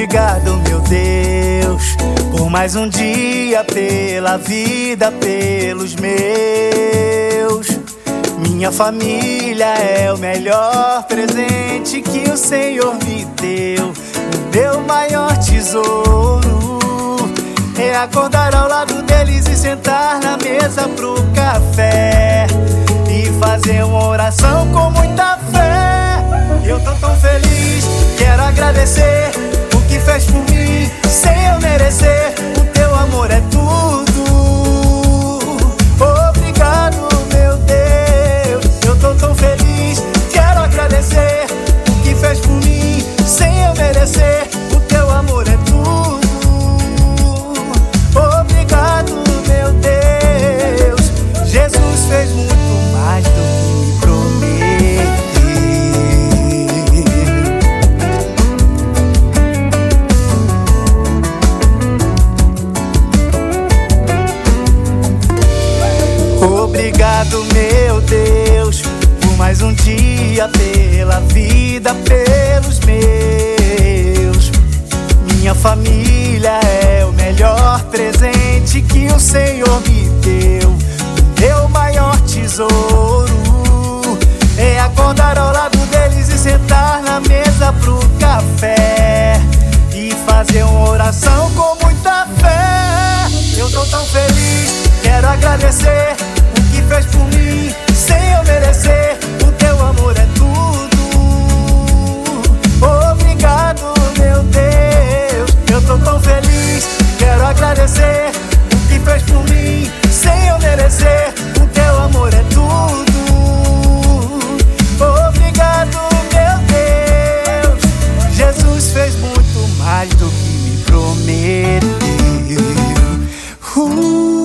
Obrigado, meu Deus, por mais um dia, pela vida, pelos meus. Minha família é o melhor presente que o Senhor me deu. O meu maior tesouro é acordar ao lado deles e sentar na mesa pro café e fazer uma oração com muita fé. Eu tô tão feliz, quero agradecer o que fez por mim sem eu merecer. O teu amor é tudo. Obrigado, meu Deus. Eu tô tão feliz, quero agradecer o que fez por mim sem eu merecer. O teu amor é tudo. Obrigado, meu Deus. Jesus fez muito mais do que me prometeu. Obrigado, meu Deus, por mais um dia, pela vida, pelos meus. Minha família é o melhor presente que o Senhor me deu. O meu maior tesouro é acordar ao lado deles e sentar na mesa pro café e fazer uma oração com muita fé. Eu tô tão feliz, quero agradecer o que fez por mim sem eu merecer. O teu amor é tudo. Obrigado, meu Deus. Eu tô tão feliz, quero agradecer o que fez por mim sem eu merecer. O teu amor é tudo. Obrigado, meu Deus. Jesus fez muito mais do que me prometeu.